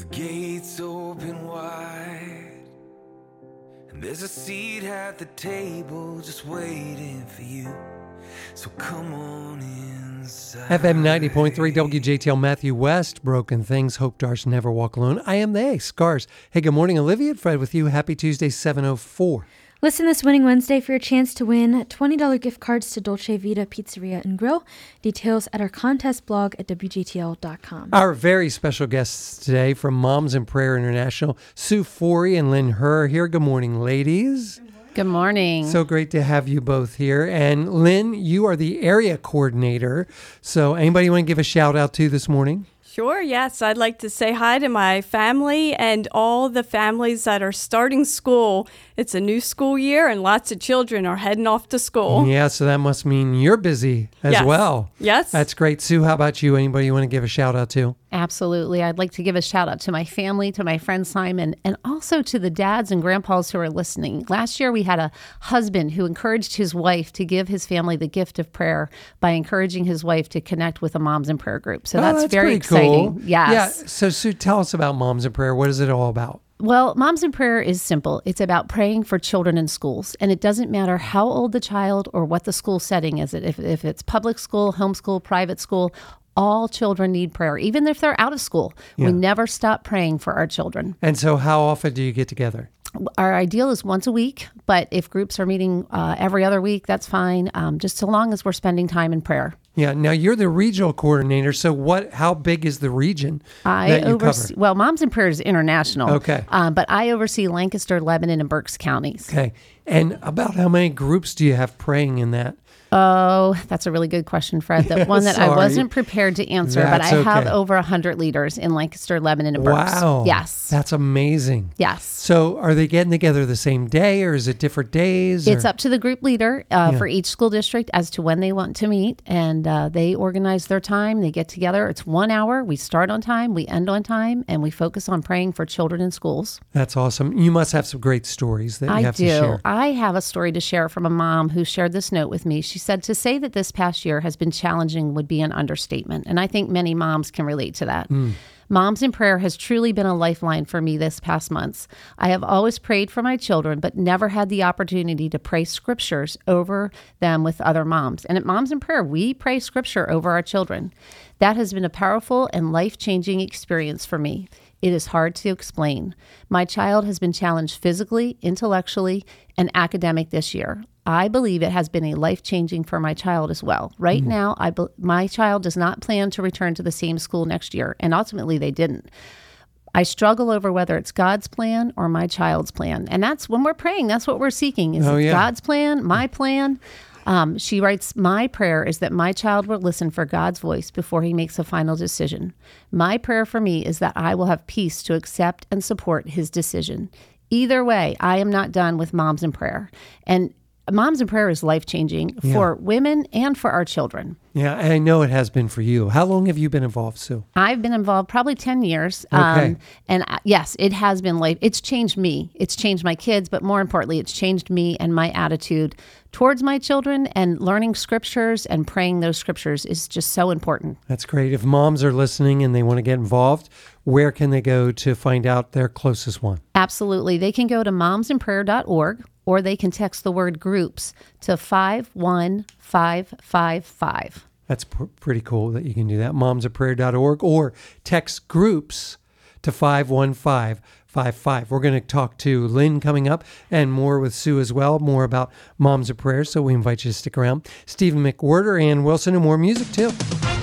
gates open wide, and there's a seat at the table just waiting for you. So come on inside. FM 90.3 WJTL, Matthew West, Broken Things, Hope Darts Never Walk Alone. I am they, Scars. Hey, good morning, Olivia and Fred with you. Happy Tuesday, 7:04. Listen this Winning Wednesday for your chance to win $20 gift cards to Dolce Vita Pizzeria and Grill. Details at our contest blog at WGTL.com. Our very special guests today from Moms in Prayer International, Sue Forey and Lynn Herr here. Good morning, ladies. Good morning. So great to have you both here. And Lynn, you are the area coordinator. So anybody you want to give a shout out to this morning? Sure, yes. I'd like to say hi to my family and all the families that are starting school. It's a new school year and lots of children are heading off to school. Yeah, so that must mean you're busy as well. Yes. That's great. Sue, how about you? Anybody you want to give a shout out to? Absolutely. I'd like to give a shout out to my family, to my friend Simon, and also to the dads and grandpas who are listening. Last year, we had a husband who encouraged his wife to give his family the gift of prayer by encouraging his wife to connect with a Moms in Prayer group. So that's very exciting. Cool. Yes. Yeah. So Sue, tell us about Moms in Prayer. What is it all about? Well, Moms in Prayer is simple. It's about praying for children in schools. And it doesn't matter how old the child or what the school setting is. If it's public school, homeschool, private school, all children need prayer, even if they're out of school. Yeah. We never stop praying for our children. And so how often do you get together? Our ideal is once a week, but if groups are meeting every other week, that's fine, just so long as we're spending time in prayer. Yeah. Now, you're the regional coordinator, so how big is the region that you cover? Well, Moms in Prayer is international. Okay. But I oversee Lancaster, Lebanon, and Berks counties. Okay. And about how many groups do you have praying in that? Oh, that's a really good question, Fred. The one that I wasn't prepared to answer, but I have over 100 leaders in Lancaster, Lebanon, and Berks. Wow. Yes. That's amazing. Yes. So are they getting together the same day or is it different days? It's up to the group leader for each school district as to when they want to meet, and they organize their time. They get together. It's 1 hour. We start on time, we end on time, and we focus on praying for children in schools. That's awesome. You must have some great stories that you have to share. I have a story to share from a mom who shared this note with me. She said, to say that this past year has been challenging would be an understatement. And I think many moms can relate to that. Moms in Prayer has truly been a lifeline for me this past months. I have always prayed for my children, but never had the opportunity to pray scriptures over them with other moms. And at Moms in Prayer, we pray scripture over our children. That has been a powerful and life-changing experience for me. It is hard to explain. My child has been challenged physically, intellectually, and academic this year. I believe it has been a life-changing for my child as well. Right now, my child does not plan to return to the same school next year, and ultimately they didn't. I struggle over whether it's God's plan or my child's plan. And that's when we're praying, that's what we're seeking. Is it God's plan, my plan? She writes, my prayer is that my child will listen for God's voice before he makes a final decision. My prayer for me is that I will have peace to accept and support his decision. Either way, I am not done with Moms in Prayer. And Moms in Prayer is life-changing for women and for our children. Yeah, and I know it has been for you. How long have you been involved, Sue? I've been involved probably 10 years. Okay. And yes, it has been life. It's changed me. It's changed my kids, but more importantly, it's changed me and my attitude towards my children, and learning scriptures and praying those scriptures is just so important. That's great. If moms are listening and they want to get involved, where can they go to find out their closest one? Absolutely. They can go to momsinprayer.org, or they can text the word groups to 51555. That's pretty cool that you can do that. momsinprayer.org, or text groups to 51555. We're going to talk to Lynn coming up and more with Sue as well, more about Moms of Prayer. So we invite you to stick around. Stephen McWhorter, Ann Wilson, and more music too.